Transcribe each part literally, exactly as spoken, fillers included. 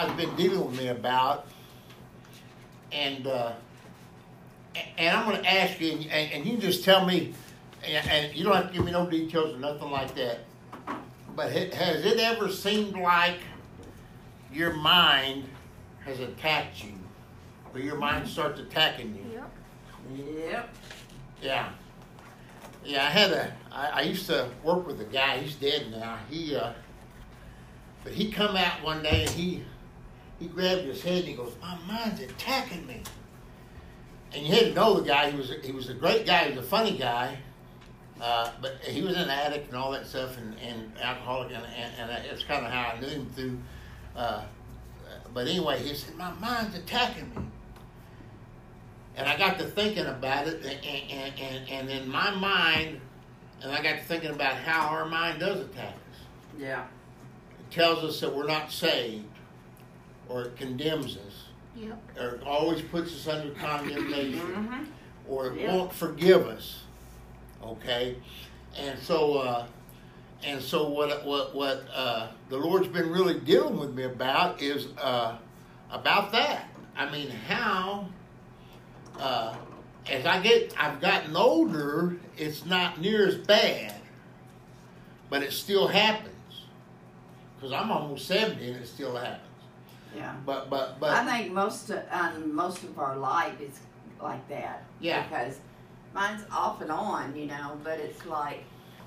I've been dealing with me about, and uh, and I'm going to ask you, and, and you just tell me, and, and you don't have to give me no details or nothing like that. But has it ever seemed like your mind has attacked you, or your mind starts attacking you? Yep. Yep. Yeah. Yeah, I had a, I, I used to work with a guy, he's dead now. He, uh, but he come out one day and he, he grabbed his head and he goes, my mind's attacking me. And you had to know the guy, he was, he was a great guy, he was a funny guy. Uh, but he was an addict and all that stuff, and, and alcoholic, and, and, and it's kind of how I knew him through. Uh, but anyway, he said, my mind's attacking me. And I got to thinking about it, and, and, and, and in my mind, and I got to thinking about how our mind does attack us. Yeah. It tells us that we're not saved, or it condemns us, Yep. or it always puts us under condemnation, Mm-hmm. or it Yep. won't forgive us. Okay, and so uh, and so what what what uh, the Lord's been really dealing with me about is uh, about that. I mean, how uh, as I get I've gotten older, it's not near as bad, but it still happens because I'm almost seventy and it still happens. Yeah. But but but I think most of, um, most of our life is like that. Yeah. Because mine's off and on, you know, but it's like,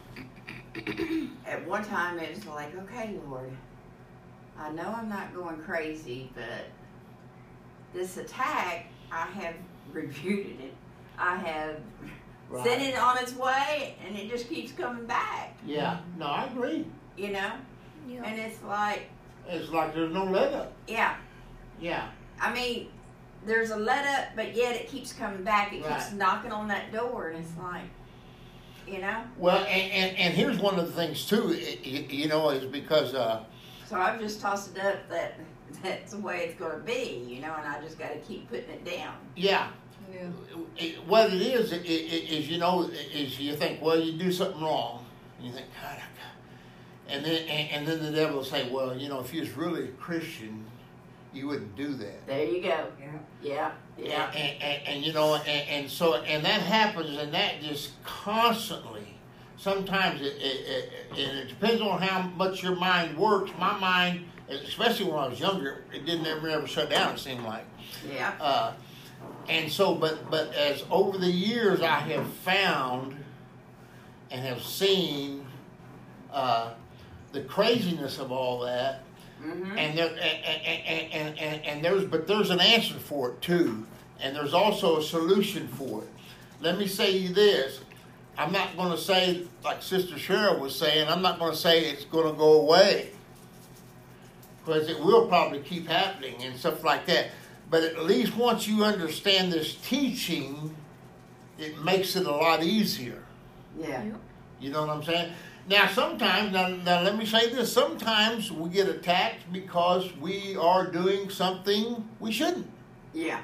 at one time it was like, okay, Lord, I know I'm not going crazy, but this attack, I have refuted it. I have Right. sent it on its way, and it just keeps coming back, yeah, no, I agree. you know? Yep. And it's like, It's like there's no let up. yeah, Yeah. I mean, there's a let up, but yet it keeps coming back. It keeps Right. knocking on that door, and it's like, you know? Well, and, and, and here's one of the things too, you, you know, is because uh, So I've just tossed it up that that's the way it's going to be, you know, and I just got to keep putting it down. yeah, Yeah. it, what it is it, it, is you know is you think, well, you do something wrong, and you think, God, I got, and then and, and then the devil will say, well, you know, if you was really a Christian, you wouldn't do that. There you go. Yeah, yeah. And, and, and you know, and, and so, and that happens, and that just constantly, sometimes it, it, it, and it depends on how much your mind works. My mind, especially when I was younger, it didn't ever, ever shut down, it seemed like. Yeah. Uh, and so, but, but as over the years I have found and have seen uh, the craziness of all that, Mm-hmm. and there, and, and, and, and, and there's, but there's an answer for it too, and there's also a solution for it. Let me say you this: I'm not going to say, like Sister Cheryl was saying, I'm not going to say it's going to go away, because it will probably keep happening and stuff like that. But at least once you understand this teaching, it makes it a lot easier. Yeah. Yep. You know what I'm saying? Now, sometimes, now, now let me say this, sometimes we get attacked because we are doing something we shouldn't. Yeah.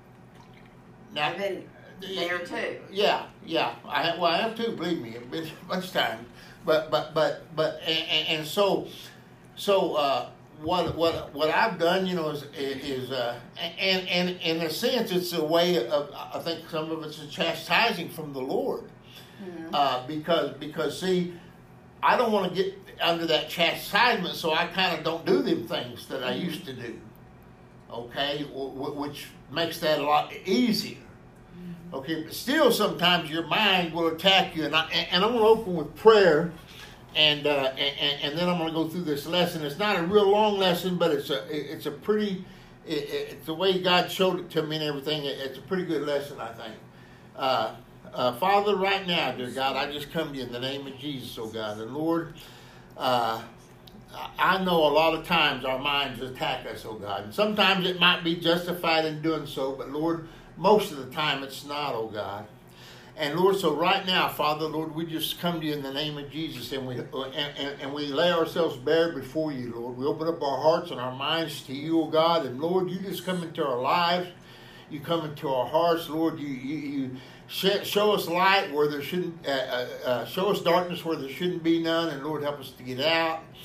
Now, I've been there too. yeah, yeah, I have, well, I have too, believe me, a bit much time. But, but, but, but, and, and, and so, so, uh, what, what, what I've done, you know, is, is, uh, and, and, in a sense, it's a way of, I think some of it's a chastising from the Lord. Mm-hmm. Uh, because, because, see, I don't want to get under that chastisement, so I kind of don't do them things that I used to do. Okay, w- w- which makes that a lot easier. Okay, but still, sometimes your mind will attack you, and I and I'm going to open with prayer, and uh, and and then I'm going to go through this lesson. It's not a real long lesson, but it's a it's a pretty it, it's the way God showed it to me and everything. It's a pretty good lesson, I think. Uh, Uh, Father, right now, dear God, I just come to you in the name of Jesus, oh God. And Lord, uh, I know a lot of times our minds attack us, oh God. And sometimes it might be justified in doing so, but Lord, most of the time it's not, oh God. And Lord, so right now, Father, Lord, we just come to you in the name of Jesus, and we and, and, and we lay ourselves bare before you, Lord. We open up our hearts and our minds to you, oh God. And Lord, you just come into our lives. You come into our hearts, Lord. You you, you show us light where there shouldn't, uh, uh, uh, show us darkness where there shouldn't be none, and Lord, help us to get out.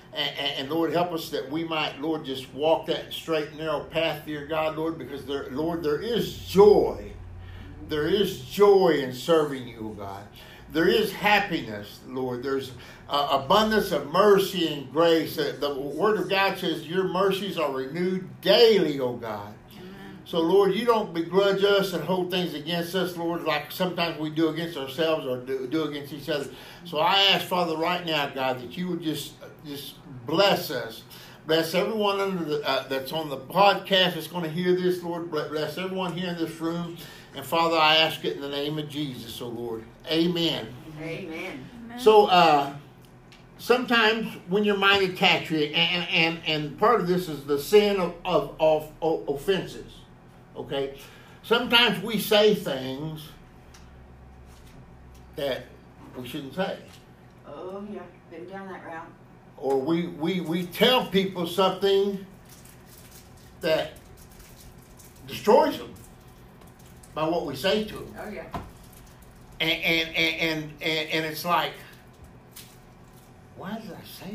And, and, and Lord, help us that we might, Lord, just walk that straight and narrow path, dear God, Lord, because there, Lord, there is joy. There is joy in serving you, God. There is happiness, Lord. There's uh, abundance of mercy and grace. Uh, the Word of God says your mercies are renewed daily, oh God. Amen. So, Lord, you don't begrudge us and hold things against us, Lord, like sometimes we do against ourselves or do, do against each other. So I ask, Father, right now, God, that you would just, just bless us. Bless everyone under the, uh, that's on the podcast that's going to hear this, Lord. Bless everyone here in this room. And Father, I ask it in the name of Jesus, oh Lord. Amen. Amen. So, uh, sometimes when your mind attacks you, and, and, and part of this is the sin of, of, of, of offenses, okay? Sometimes we say things that we shouldn't say. Oh, yeah. Been down that route. Or we, we, we tell people something that destroys them by what we say to them. Oh, yeah. And and, and, and, and it's like, why did I say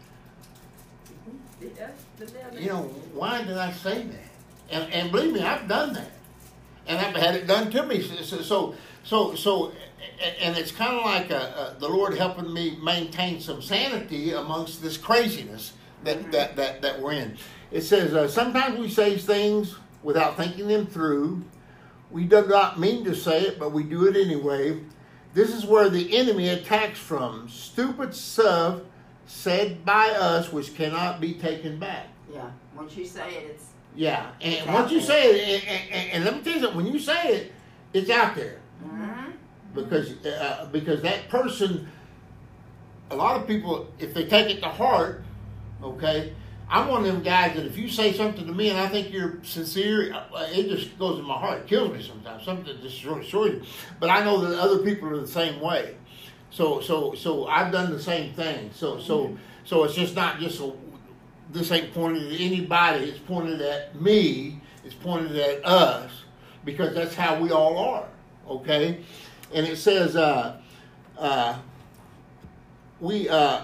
that? Yeah, You know, why did I say that? And and believe me, I've done that. And I've had it done to me. So, so, so, so and it's kind of like a, a, the Lord helping me maintain some sanity amongst this craziness that, mm-hmm. that, that, that we're in. It says, uh, sometimes we say things without thinking them through. We do not mean to say it, but we do it anyway. This is where the enemy attacks from. Stupid stuff said by us which cannot be taken back. Yeah, once you say it, it's... Yeah, and it's once you there. say it, and, and, and let me tell you something, when you say it, it's out there. Mm-hmm. Because, uh, because that person, a lot of people, if they take it to heart, okay, I'm one of them guys that if you say something to me and I think you're sincere, it just goes in my heart. It kills me sometimes. Something that just destroys me. But I know that other people are the same way. So so so I've done the same thing. So so so it's just not just a, this ain't pointed at anybody. It's pointed at me. It's pointed at us because that's how we all are. Okay, and it says uh, uh, we. Uh,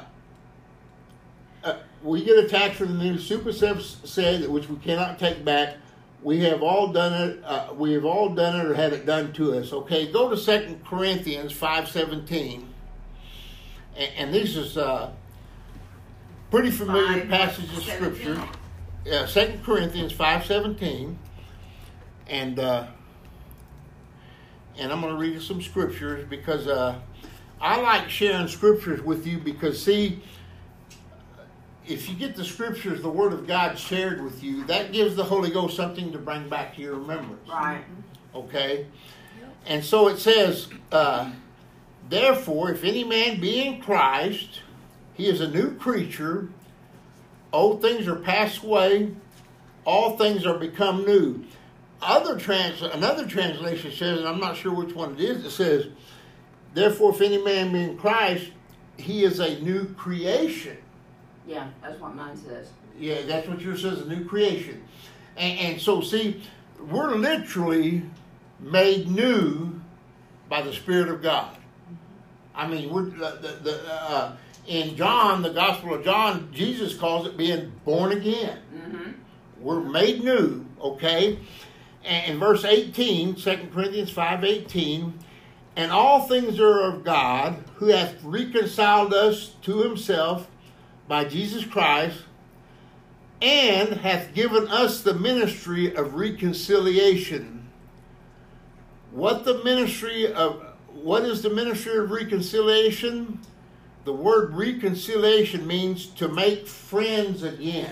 Uh, we get attacked from the new super said that which we cannot take back. We have all done it. Uh, we have all done it or had it done to us. Okay, go to Second Corinthians five seventeen, and, and this is a pretty familiar five, passage of scripture. Yeah, Second Corinthians five seventeen, and uh, and I'm going to read you some scriptures because uh, I like sharing scriptures with you because see. If you get the scriptures, the Word of God shared with you, that gives the Holy Ghost something to bring back to your remembrance. Right. Okay? Yep. And so it says, uh, therefore, if any man be in Christ, he is a new creature. Old things are passed away. All things are become new. Other trans, Another translation says, and I'm not sure which one it is, it says, therefore, if any man be in Christ, he is a new creation. Yeah, that's what mine says. Yeah, that's what yours says, a new creation. And, and so, see, we're literally made new by the Spirit of God. I mean, we're the, the, the, uh, in John, the Gospel of John, Jesus calls it being born again. Mm-hmm. We're made new, okay? And in verse eighteen, Second Corinthians five eighteen, and all things are of God, who hath reconciled us to himself by Jesus Christ, and hath given us the ministry of reconciliation. What the ministry of what is the ministry of reconciliation? The word reconciliation means to make friends again,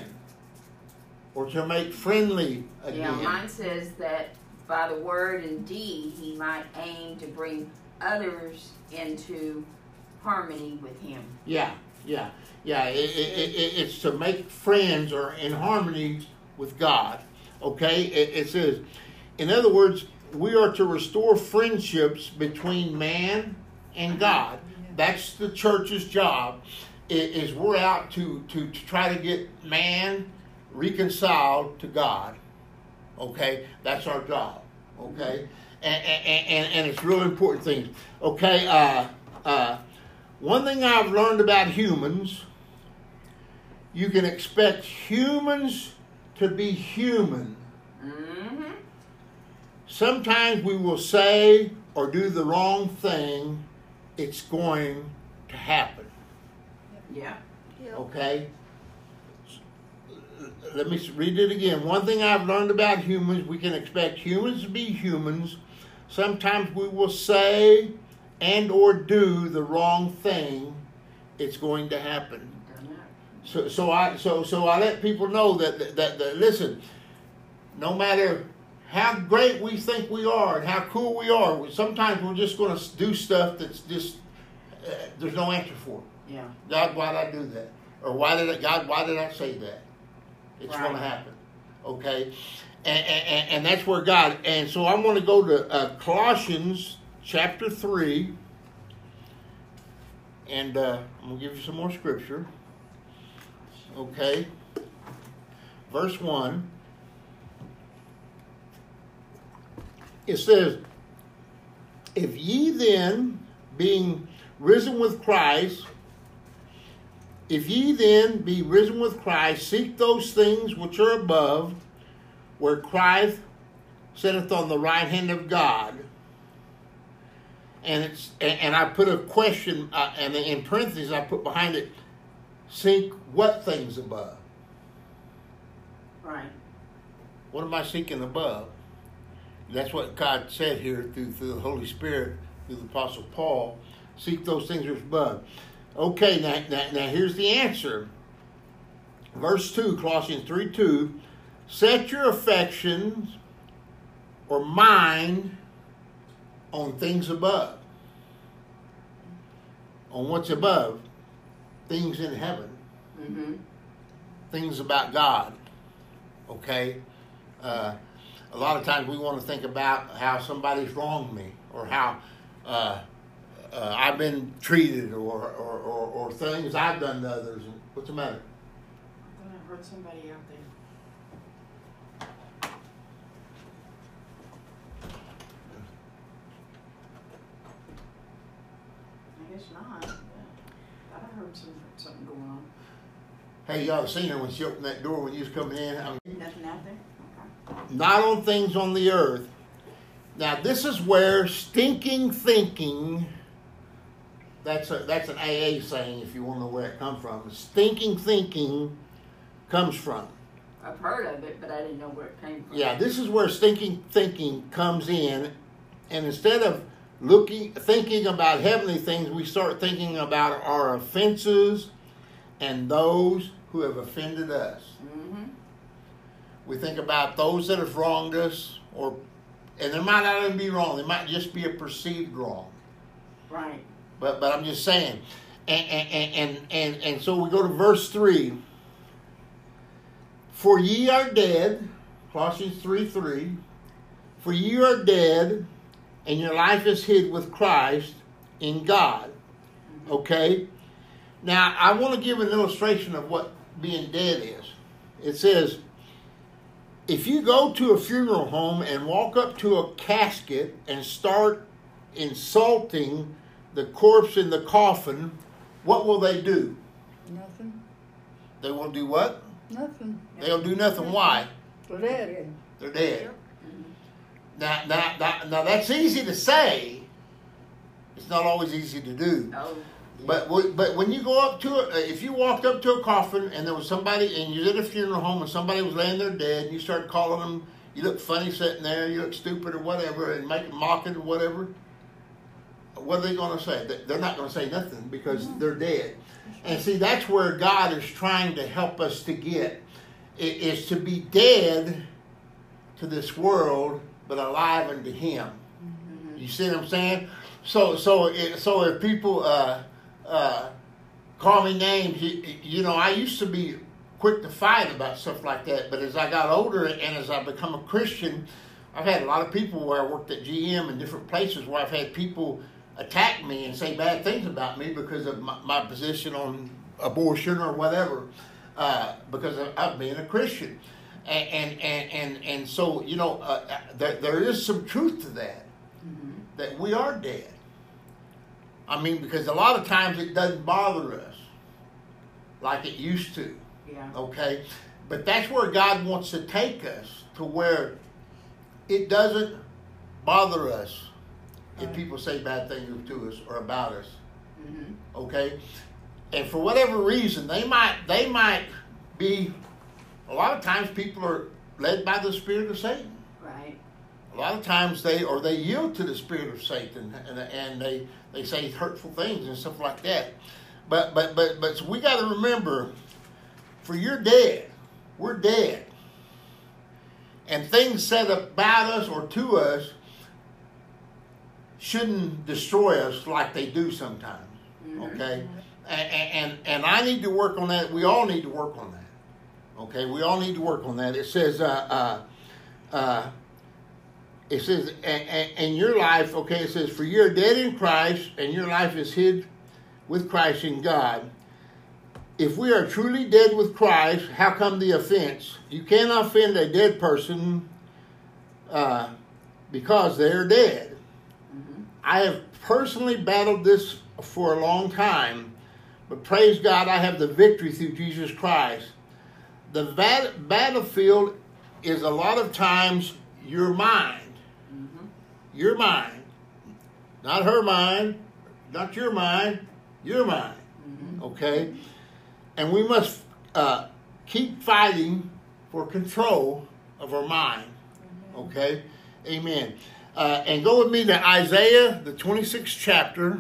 or to make friendly again. Yeah, mine says that by the word and deed he might aim to bring others into harmony with him. Yeah, yeah. Yeah, it, it, it, it's to make friends or in harmony with God. Okay? It, it says, in other words, we are to restore friendships between man and God. That's the church's job, is we're out to, to, to try to get man reconciled to God. Okay? That's our job. Okay? And, and, and, and it's real important things. Okay? Uh, uh, one thing I've learned about humans you can expect humans to be human. Mm-hmm. Sometimes we will say or do the wrong thing. It's going to happen. Yeah. Okay? Let me read it again. One thing I've learned about humans, we can expect humans to be humans. Sometimes we will say and or do the wrong thing. It's going to happen. So, so I, so, so I let people know that, that, that, that, listen, no matter how great we think we are and how cool we are, sometimes we're just going to do stuff that's just, uh, there's no answer for. Yeah. God, why did I do that? Or why did I, God, why did I say that? It's Right. going to happen. Okay? And, and, and that's where God, and so I want to go to uh, Colossians chapter three. And uh, I'm going to give you some more scripture. Okay. Verse one. It says, if ye then, being risen with Christ, if ye then be risen with Christ, seek those things which are above, where Christ sitteth on the right hand of God. And it's and, and I put a question, uh, and in parentheses I put behind it, seek what things above? Right. What am I seeking above? That's what God said here through, through the Holy Spirit, through the Apostle Paul. Seek those things which are above. Okay, now, now, now here's the answer. Verse two, Colossians three two. Set your affections or mind on things above. On what's above? Things in heaven. Mm-hmm. Things about God. Okay? Uh, a lot of times we want to think about how somebody's wronged me, or how uh, uh, I've been treated, or, or, or, or things I've done to others. What's the matter? I thought I heard somebody out there. I guess not. But I thought I heard some, something going on. Hey, y'all seen her when she opened that door when you was coming in? I mean, Nothing out there? Okay. not on things on the earth. Now, this is where stinking thinking, that's a, that's an A A saying if you want to know where it comes from. Stinking thinking comes from. I've heard of it, but I didn't know where it came from. Yeah, this is where stinking thinking comes in. And instead of looking, thinking about heavenly things, we start thinking about our offenses and those who have offended us. Mm-hmm. We think about those that have wronged us, or and there might not even be wrong. There might just be a perceived wrong. Right. But but I'm just saying. And and, and, and, and so we go to verse three. For ye are dead, Colossians three three. For ye are dead, and your life is hid with Christ in God. Okay? Now, I want to give an illustration of what being dead is. It says, if you go to a funeral home and walk up to a casket and start insulting the corpse in the coffin, what will they do? Nothing. They will do what? Nothing. They'll do nothing. Why? They're dead. They're dead. Now, now, now, now that's easy to say. It's not always easy to do. Oh. But but when you go up to it, if you walked up to a coffin and there was somebody, and you're at a funeral home and somebody was laying there dead, and you start calling them, you look funny sitting there, you look stupid or whatever, and make mocking or whatever, what are they going to say? They're not going to say nothing because they're dead. And see, that's where God is trying to help us to get, is to be dead to this world, but alive unto Him. Mm-hmm. You see what I'm saying? So so it, so if people uh, uh, call me names, you, you know, I used to be quick to fight about stuff like that, but as I got older and as I become a Christian, I've had a lot of people where I worked at G M and different places where I've had people attack me and say bad things about me because of my, my position on abortion or whatever, uh, because of, of being a Christian. And and, and, and, and so, you know, uh, there, there is some truth to that, mm-hmm. that we are dead. I mean, because a lot of times it doesn't bother us like it used to. Yeah. Okay? But that's where God wants to take us, to where it doesn't bother us if Right. people say bad things to us or about us. Mm-hmm. Okay? And for whatever reason, they might they might be, a lot of times people are led by the spirit of Satan. Right. A lot of times they, or they yield to the spirit of Satan, and, and they, they say hurtful things and stuff like that. But but but but so we got to remember, for you're dead, we're dead, and things said about us or to us shouldn't destroy us like they do sometimes. Mm-hmm. Okay, and, and and I need to work on that. We all need to work on that. Okay, we all need to work on that. It says, uh, uh, uh, it says, in your life, okay, it says, for you're dead in Christ, and your life is hid with Christ in God. If we are truly dead with Christ, how come the offense? You cannot offend a dead person uh, because they're dead. Mm-hmm. I have personally battled this for a long time, but praise God, I have the victory through Jesus Christ. The bat- battlefield is a lot of times your mind. Mm-hmm. Your mind. Not her mind, not your mind, your mind. Mm-hmm. Okay? And we must uh, keep fighting for control of our mind. Okay? Amen. Uh, and go with me to Isaiah, the twenty-sixth chapter.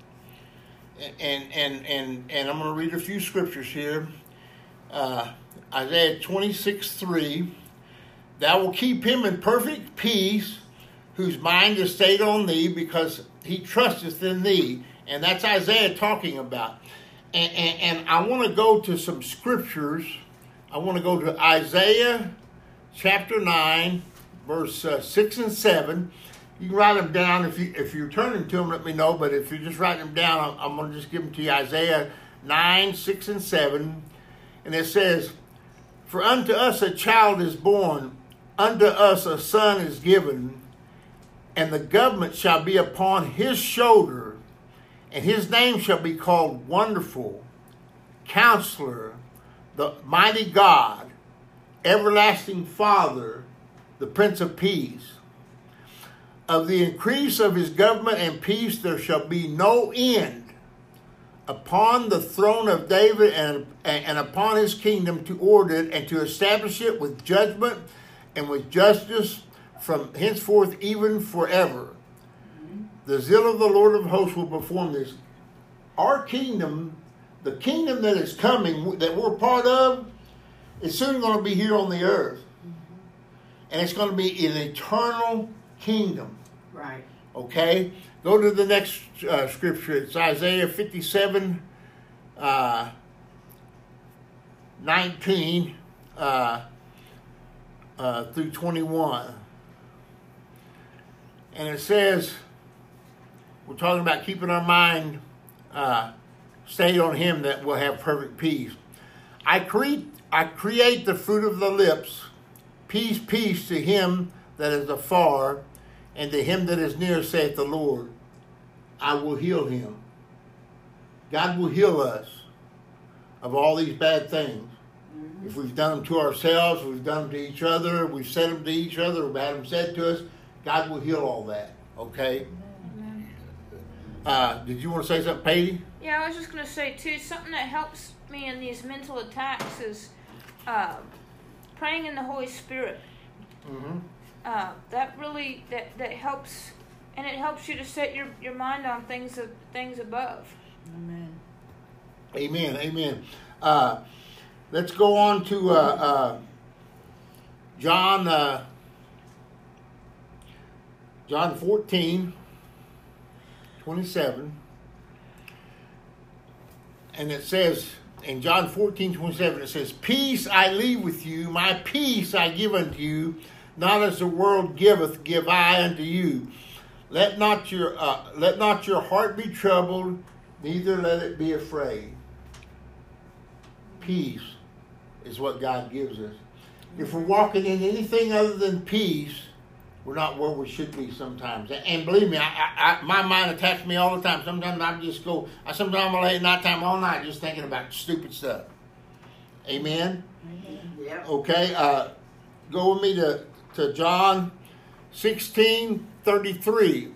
And, and, and, and I'm going to read a few scriptures here. Uh, Isaiah twenty-six three. Thou will keep him in perfect peace, whose mind is stayed on thee, because he trusteth in thee. And that's Isaiah talking about. And, and, and I want to go to some scriptures. I want to go to Isaiah chapter nine, verse uh, six and seven. You can write them down. If, you, if you're turning to them, let me know. But if you're just writing them down, I'm, I'm going to just give them to you. Isaiah nine, six and seven. And it says, for unto us a child is born, unto us a son is given, and the government shall be upon his shoulder, and his name shall be called Wonderful, Counselor, the Mighty God, Everlasting Father, the Prince of Peace. Of the increase of his government and peace there shall be no end upon the throne of David and, and upon his kingdom, to order it and to establish it with judgment and with justice from henceforth even forever. The zeal of the Lord of hosts will perform this. Our kingdom, the kingdom that is coming, that we're part of, is soon going to be here on the earth. And it's going to be an eternal kingdom. Right. Okay? Go to the next uh, scripture. It's Isaiah fifty-seven, uh, nineteen uh, uh, through twenty-one. And it says, we're talking about keeping our mind uh, stayed on him that will have perfect peace. I create, I create the fruit of the lips. Peace, peace to him that is afar, and to him that is near, saith the Lord. I will heal him. God will heal us of all these bad things. Mm-hmm. If we've done them to ourselves, we've done them to each other, we've said them to each other, we've had them said to us, God will heal all that. Okay? Amen. Uh, did you want to say something, Patty? Yeah, I was just going to say, too, something that helps me in these mental attacks is uh, praying in the Holy Spirit. Mm-hmm. Uh, that really, that, that helps, and it helps you to set your, your mind on things of, things above. Amen. Amen, amen. Uh, let's go on to uh, uh, John, uh, John fourteen, twenty-seven. And it says, in John fourteen, twenty-seven, it says, peace I leave with you, my peace I give unto you, not as the world giveth, give I unto you. Let not your uh, let not your heart be troubled, neither let it be afraid. Peace is what God gives us. If we're walking in anything other than peace, we're not where we should be sometimes. And believe me, I, I, I, my mind attacks me all the time. Sometimes I just go, I sometimes I lay at night time all night just thinking about stupid stuff. Amen? Yep. Okay, uh, go with me to, to John sixteen thirty-three.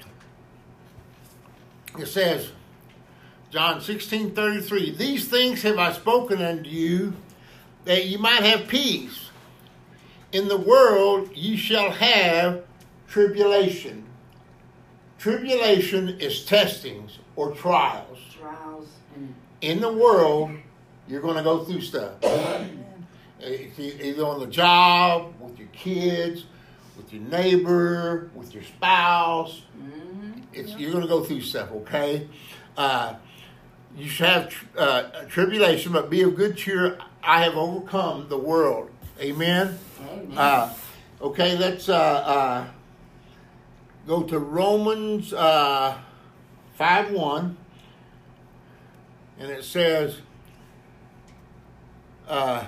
It says, John sixteen thirty-three, these things have I spoken unto you, that you might have peace. In the world ye shall have tribulation. Tribulation is testings or trials. Trials and In the world, you're going to go through stuff. It's either on the job, with your kids, with your neighbor, with your spouse. mm-hmm. It's you're going to go through stuff, okay? Uh, you should have uh, tribulation, but be of good cheer. I have overcome the world. Amen? Amen. Uh, okay, let's uh, uh, go to Romans uh, five one. And it says, uh,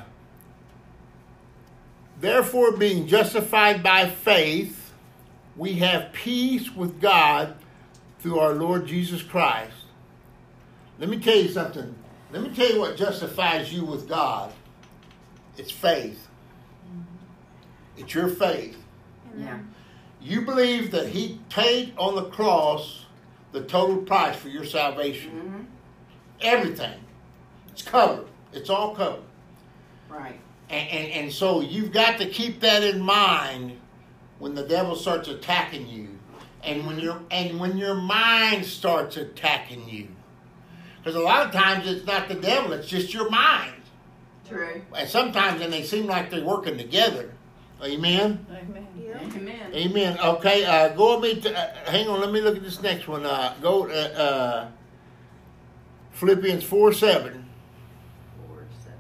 therefore, being justified by faith, we have peace with God through our Lord Jesus Christ. Let me tell you something. Let me tell you what justifies you with God. It's faith. It's your faith. Yeah. You believe that He paid on the cross the total price for your salvation. Mm-hmm. Everything. It's covered. It's all covered. Right. And, and, and so you've got to keep that in mind when the devil starts attacking you. And when your and when your mind starts attacking you. Because a lot of times it's not the devil, it's just your mind. True. And sometimes and they seem like they're working together. Amen? Amen. Amen. Amen. Okay, uh, go with me to, uh, hang on, let me look at this next one. Uh, go to uh, Philippians four seven. Four, seven.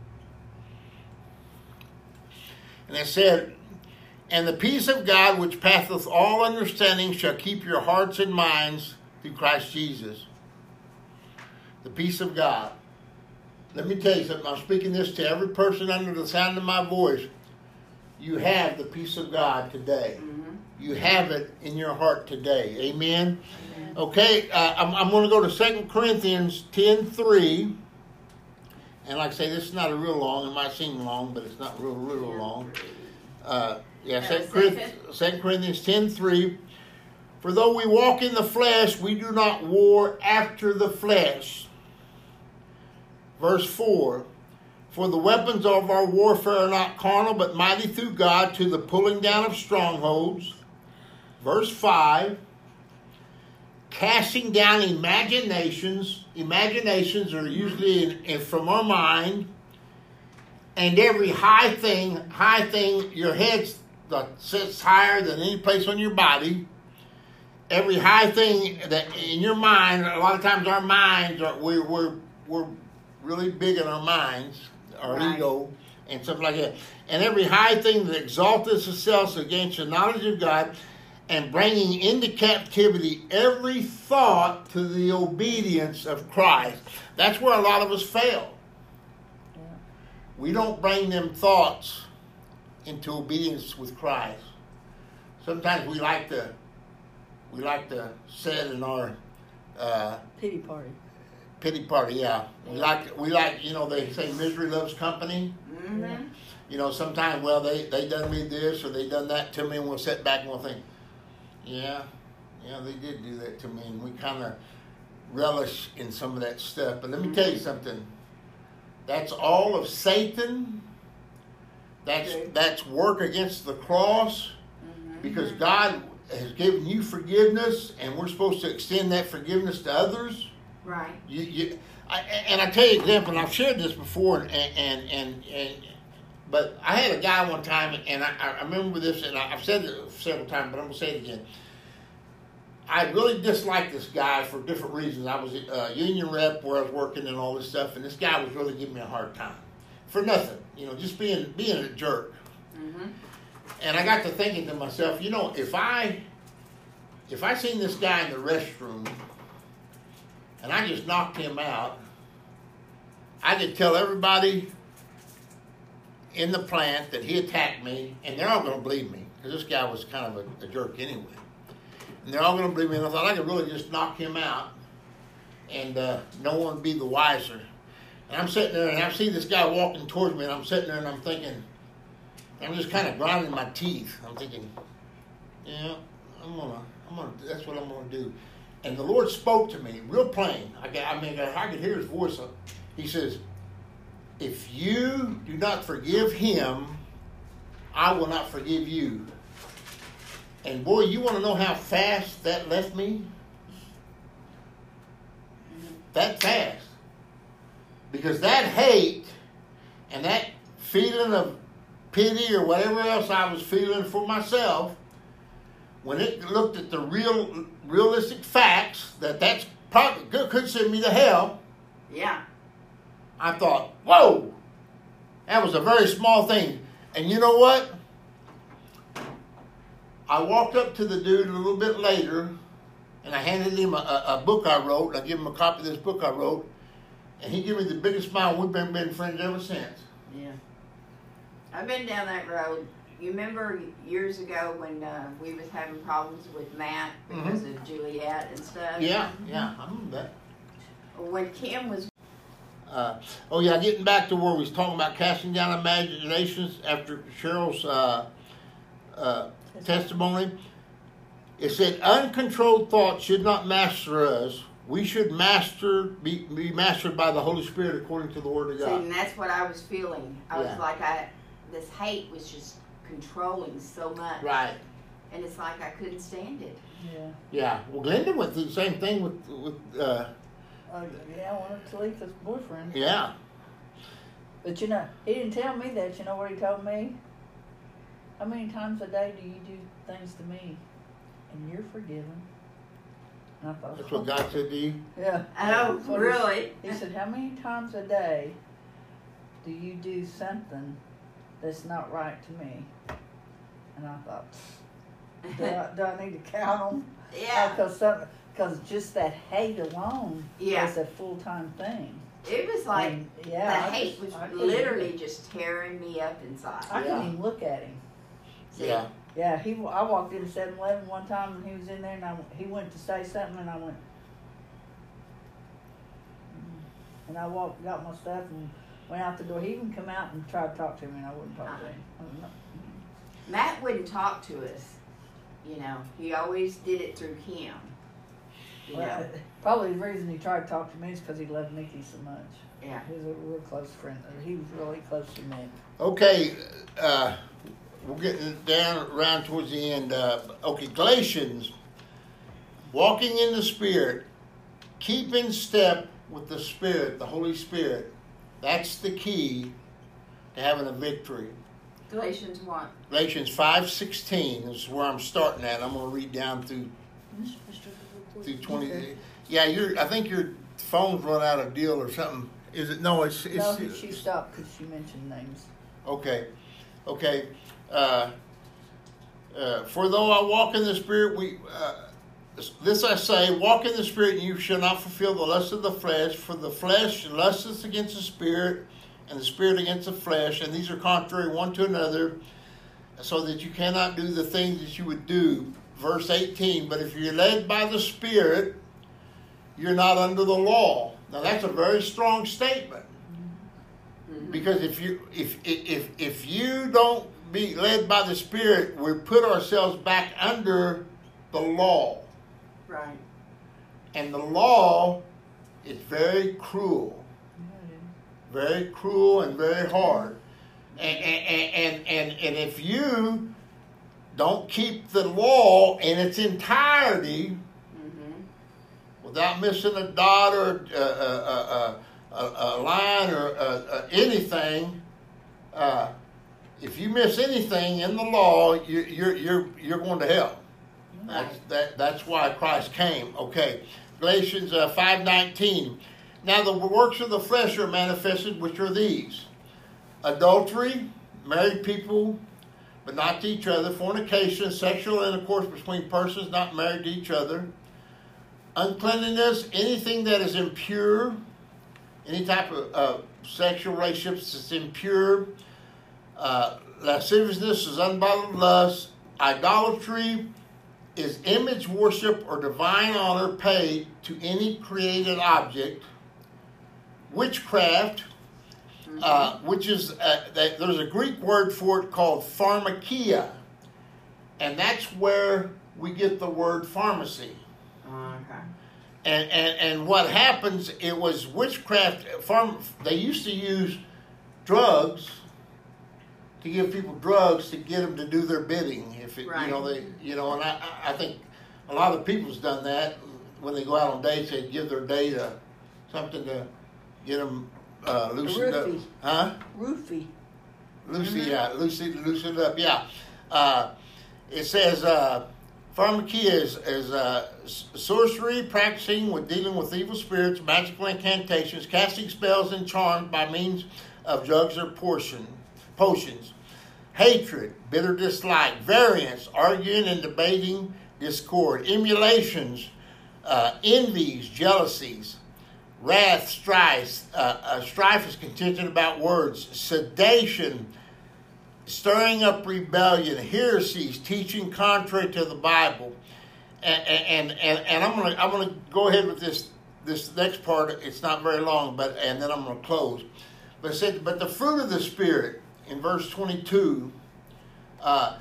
And it said, and the peace of God which passeth all understanding shall keep your hearts and minds through Christ Jesus. The peace of God. Let me tell you something. I'm speaking this to every person under the sound of my voice. You have the peace of God today. Mm-hmm. You have it in your heart today. Amen? Amen. Okay, uh, I'm, I'm going to go to Second Corinthians ten three. And like I say, this is not a real long. It might seem long, but it's not real, real long. Uh, yeah, No, Second Corinthians, Second Corinthians ten three. For though we walk in the flesh, we do not war after the flesh. Verse four. For the weapons of our warfare are not carnal, but mighty through God to the pulling down of strongholds. Verse five. Casting down imaginations. Imaginations are usually in, in, from our mind. And every high thing, high thing, your head sits higher than any place on your body. Every high thing that in your mind, a lot of times our minds, are we're, we're, we're really big in our minds, our Right. ego, and stuff like that. And every high thing that exalteth itself against the knowledge of God, and bringing into captivity every thought to the obedience of Christ. That's where a lot of us fail. Yeah. We don't bring them thoughts into obedience with Christ. Sometimes we like to, we like to sit in our uh, Pity party. pity party. Yeah, we like, we like, you know, they say misery loves company. Mm-hmm. You know, sometimes, well, they they done me this or they done that to me, and we'll sit back and we'll think, yeah, yeah, they did do that to me, and we kind of relish in some of that stuff. But let me tell you something. That's all of Satan. That's Okay. that's work against the cross, Mm-hmm. because God has given you forgiveness, and we're supposed to extend that forgiveness to others. Right. You, you, I, and I tell you an example, and I've shared this before, and and and, and but I had a guy one time, and I, I remember this, and I, I've said it several times, but I'm gonna say it again. I really disliked this guy for different reasons. I was a union rep where I was working and all this stuff, and this guy was really giving me a hard time for nothing, you know, just being being a jerk. Mm-hmm. And I got to thinking to myself, you know, if I if I seen this guy in the restroom and I just knocked him out, I could tell everybody in the plant that he attacked me, and they're all going to believe me, because this guy was kind of a, a jerk anyway. And they're all going to believe me, and I thought I could really just knock him out, and uh, no one would be the wiser. And I'm sitting there, and I see this guy walking towards me, and I'm sitting there, and I'm thinking, I'm just kind of grinding my teeth. I'm thinking, yeah, I'm gonna, I'm gonna, that's what I'm gonna do. And the Lord spoke to me real plain. I, got, I mean, I could hear His voice. He says, if you do not forgive him, I will not forgive you. And boy, you want to know how fast that left me? That fast. Because that hate and that feeling of pity or whatever else I was feeling for myself, when it looked at the real, realistic facts that that's probably could, could send me to hell. Yeah. I thought, whoa, that was a very small thing. And you know what? I walked up to the dude a little bit later, and I handed him a, a, a book I wrote. I gave him a copy of this book I wrote, and he gave me the biggest smile. We've been, been friends ever since. Yeah. I've been down that road. You remember years ago when uh, we was having problems with Matt because Mm-hmm. of Juliet and stuff? Yeah, yeah, I remember that. When Kim was... Uh, oh, yeah, getting back to where we was talking about casting down imaginations after Cheryl's uh, uh, testimony. It said, uncontrolled thoughts should not master us. We should master be, be mastered by the Holy Spirit according to the Word of See, God. and that's what I was feeling. I Yeah. was like, I this hate was just controlling so much. Right. And it's like I couldn't stand it. Yeah. Yeah. Well, Glenda went through the same thing with, with uh, Uh, yeah, I wanted Talitha's boyfriend. yeah. But you know, he didn't tell me that. You know what he told me? How many times a day do you do things to me, and you're forgiven? And I thought, That's what God said to you? Yeah. Oh, That's what he- really? He said, how many times a day do you do something that's not right to me? And I thought, do I, do I need to count them? Yeah. Because some, because just that hate alone Yeah. is a full time thing. It was like And, the yeah, I hate just- was I couldn't literally even- just tearing me up inside. I couldn't Yeah. even look at him. See? Yeah. Yeah, he. I walked into seven eleven one time and he was in there and I, he went to say something and I went, mm. and I walked, got my stuff and went out the door. He even come out and tried to talk to me and I wouldn't talk to him. I was like, Matt wouldn't talk to us. You know, he always did it through Kim. You well, know, probably the reason he tried to talk to me is because he loved Nikki so much. yeah. He was a real close friend. He was really close to me. Okay, uh, we're getting down around towards the end. Uh, okay, Galatians, walking in the Spirit, keep in step with the Spirit, the Holy Spirit. That's the key to having a victory. Galatians one. Galatians five sixteen is where I'm starting at. I'm going to read down through through twenty. Okay. Yeah, you're. I think your phone's run out of deal or something. Is it? No, it's. it's No, she stopped because she mentioned names. Okay, okay. Uh, uh, for though I walk in the Spirit, we uh, this I say, walk in the Spirit, and you shall not fulfill the lust of the flesh. For the flesh lusteth against the Spirit, and the Spirit against the flesh, and these are contrary one to another, so that you cannot do the things that you would do. Verse eighteen. But if you're led by the Spirit, you're not under the law. Now that's a very strong statement. Because if you if if if you don't be led by the Spirit, we put ourselves back under the law, Right. and the law is very cruel, very cruel and very hard. And and and and, and if you don't keep the law in its entirety, Mm-hmm. without missing a dot or uh, uh, uh, uh, a line or uh, uh, anything, uh, if you miss anything in the law, you, you're you're you're going to hell. That's that. That's why Christ came. Okay, Galatians uh, five nineteen. Now the works of the flesh are manifested, which are these: adultery, married people, but not to each other; fornication, sexual intercourse between persons not married to each other; uncleanliness, anything that is impure, any type of uh, sexual relationships that's impure; uh, lasciviousness is unbridled lust; idolatry is image worship or divine honor paid to any created object; witchcraft, uh, which is, uh, that there's a Greek word for it called pharmakia. And that's where we get the word pharmacy. Okay. And, and, and what happens, it was witchcraft. Farm, they used to use drugs to give people drugs to get them to do their bidding. If it, Right. you know, they, you know, and I, I think a lot of people's done that when they go out on dates. They give their data something to get them uh, loosened up, roofie. huh? Roofie. Lucy, Mhm. yeah, Lucy, loosened up, yeah. Uh, it says, uh, pharmakia is, is uh, sorcery, practicing with dealing with evil spirits, magical incantations, casting spells and charms by means of drugs or portion, potions. Hatred, bitter dislike, variance, arguing and debating, discord, emulations, uh, envies, jealousies, wrath, strife. Uh, uh, strife is contention about words, sedation, stirring up rebellion, heresies, teaching contrary to the Bible. And and, and, and I'm gonna I'm gonna go ahead with this this next part. It's not very long, but and then I'm gonna close. But it said, but the fruit of the Spirit in verse twenty-two, uh,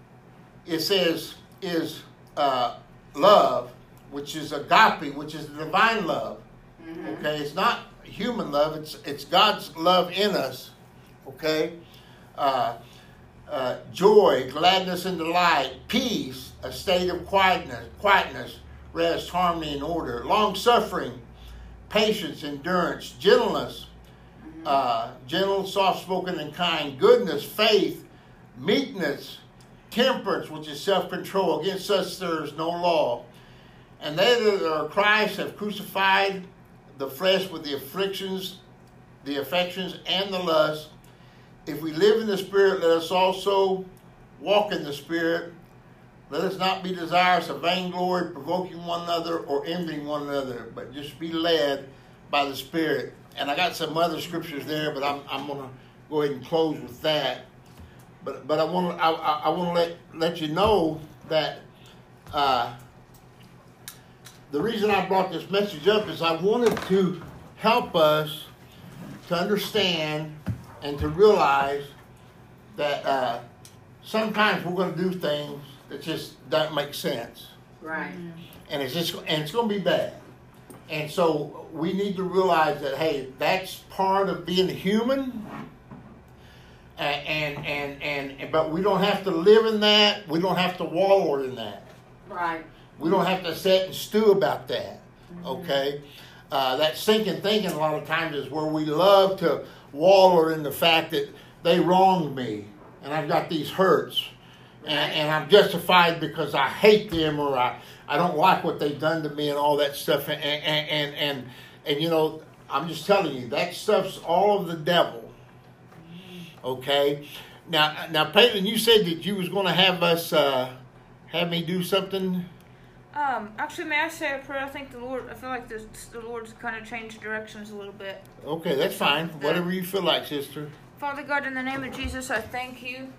it says is uh, love, which is agape, which is the divine love. Mm-hmm. Okay, it's not human love. It's it's God's love in us. Okay, uh, uh, joy, gladness, and delight, peace, a state of quietness, quietness, rest, harmony, and order, long suffering, patience, endurance, gentleness, uh, gentle, soft spoken, and kind, goodness, faith, meekness, temperance, which is self control. Against such there is no law. And they that are Christ have crucified the flesh with the afflictions, the affections, and the lusts. If we live in the Spirit, let us also walk in the Spirit. Let us not be desirous of vainglory, provoking one another, or envying one another, but just be led by the Spirit. And I got some other scriptures there, but I'm I'm gonna go ahead and close with that. But but I want to I, I want to let let you know that uh, the reason I brought this message up is I wanted to help us to understand and to realize that uh, sometimes we're going to do things that just don't make sense, Right. and it's just and it's going to be bad. And so we need to realize that, hey, that's part of being human. And, and and and but we don't have to live in that. We don't have to wallow in that. Right. We don't have to sit and stew about that. Okay, uh, that sinking thinking a lot of times is where we love to wallow in the fact that they wronged me and I've got these hurts, and, and I'm justified because I hate them or I, I don't like what they've done to me and all that stuff. And and and and, and you know, I'm just telling you that stuff's all of the devil. Okay, now now Peyton, you said that you was going to have us uh, have me do something. Um, actually, may I say a prayer? I think the Lord, I feel like the, the Lord's kind of changed directions a little bit. Okay, that's fine. Whatever you feel like, sister. Father God, in the name of Jesus, I thank you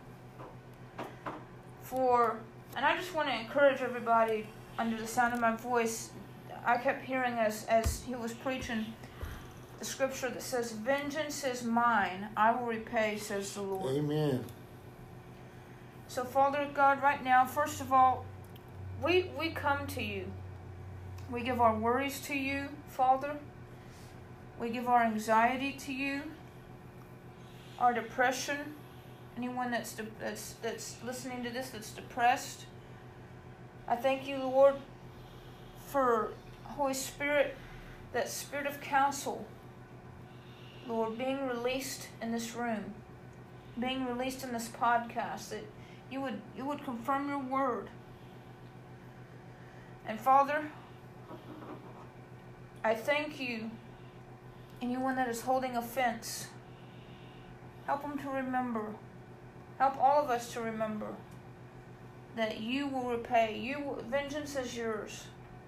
for, and I just want to encourage everybody under the sound of my voice. I kept hearing as, as he was preaching the scripture that says, vengeance is mine, I will repay, says the Lord. Amen. So, Father God, right now, first of all, we we come to you. We give our worries to you, Father. We give our anxiety to you, our depression. Anyone that's de- that's that's listening to this that's depressed, I thank you, Lord, for Holy Spirit, that spirit of counsel, Lord, being released in this room, being released in this podcast, that you would you would confirm your word. And Father, I thank you. Anyone that is holding offense, help them to remember. Help all of us to remember that you will repay. You, vengeance is yours.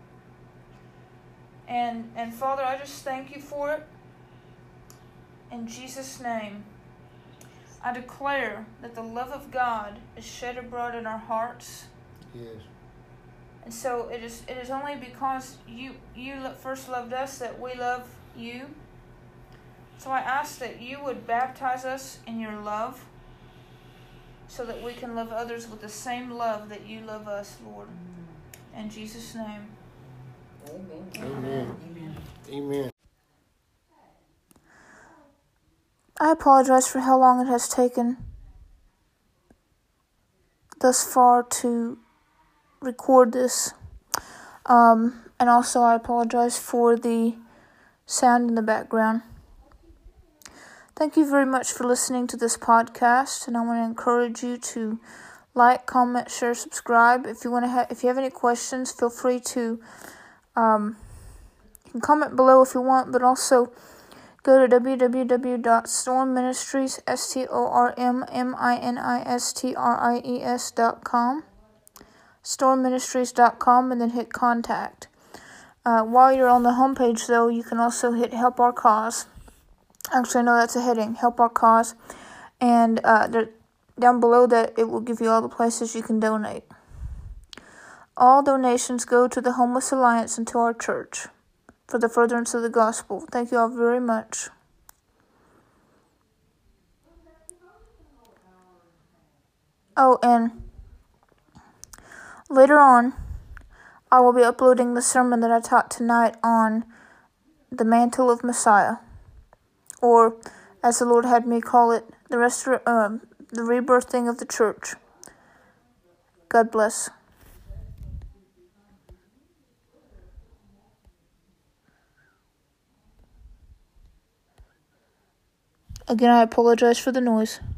And and Father, I just thank you for it. In Jesus' name, I declare that the love of God is shed abroad in our hearts. Yes. And so it is it is only because you you first loved us that we love you. So I ask that you would baptize us in your love so that we can love others with the same love that you love us, Lord. In Jesus' name. Amen. Amen. Amen. Amen. I apologize for how long it has taken thus far to record this. Um, and also I apologize for the sound in the background. Thank you very much for listening to this podcast, and I want to encourage you to like, comment, share, subscribe. If you want to ha- if you have any questions, feel free to um, you can comment below if you want, but also go to w w w dot storm ministries, S T O R M M I N I S T R I E S dot com, storm ministries dot com, and then hit contact. Uh, while you're on the homepage, though, you can also hit Help Our Cause. Actually, no, that's a heading, Help Our Cause. And uh, there, down below that, it will give you all the places you can donate. All donations go to the Homeless Alliance and to our church for the furtherance of the gospel. Thank you all very much. Oh, and later on, I will be uploading the sermon that I taught tonight on the mantle of Messiah, or as the Lord had me call it, the restor- um, the rebirthing of the church. God bless. Again, I apologize for the noise.